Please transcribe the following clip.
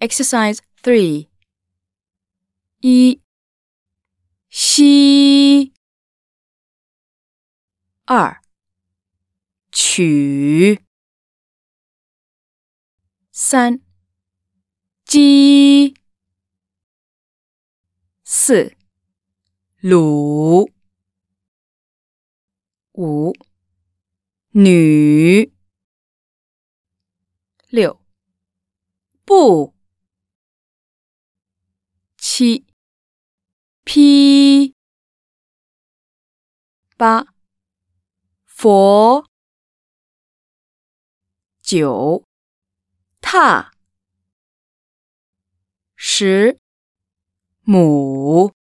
Exercise 3. 1. 西 2. 取 3. 鸡 4. 鲁 5. 女 6. 不 7. 批 8. 佛 9. 踏 10. 母